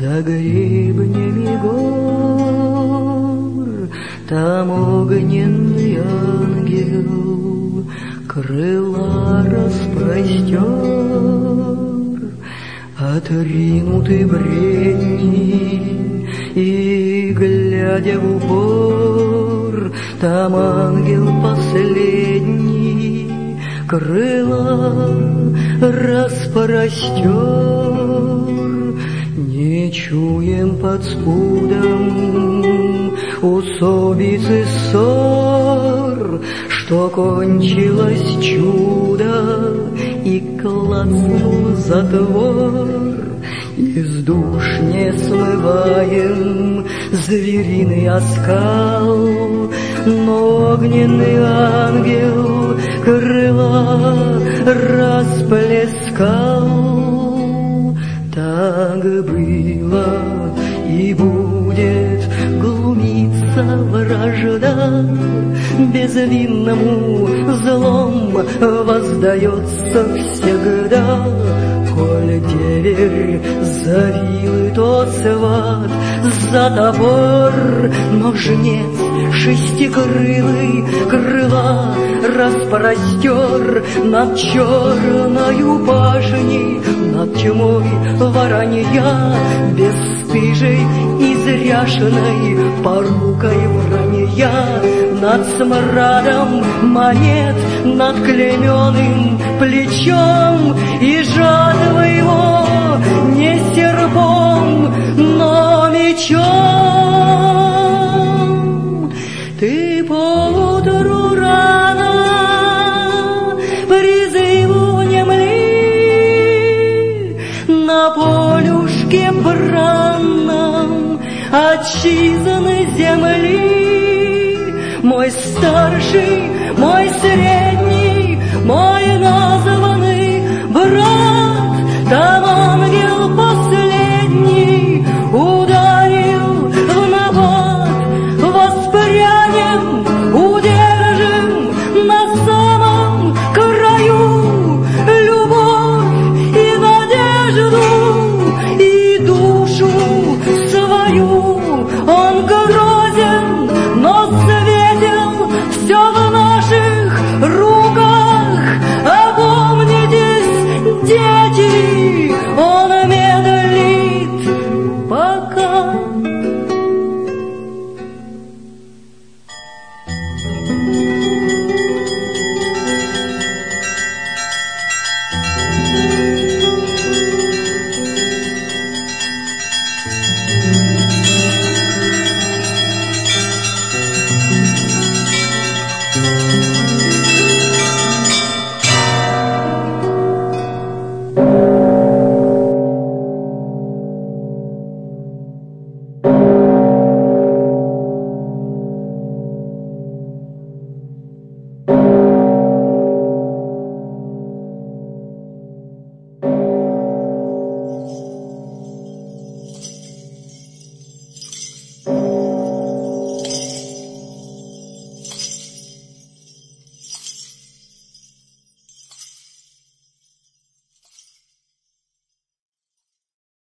За гребнями гор там огненный ангел крыла распростер, отринуты бредни, и, глядя в упор, там ангел последний крыла распростер. Не чуем под спудом усобицы ссор, что кончилось чудо и клацнул затвор. Из душ не смываем звериный оскал, но огненный ангел крыла расплескал. Так было и будет глумиться вражда, безвинному злом воздается всегда. Коль деверь за вилы, то сват за топор, но жнец шестикрылый крыла распростер над черною башней, над тьмой воронья, бесстыжей, изряшенной порукой вранья, над смрадом монет, над клейменным плечом, и жатва его не серпом, но мечом. Ты поутру рано призыву внемли, на полюшке бранном отчизны земли. Мой старший, мой средний,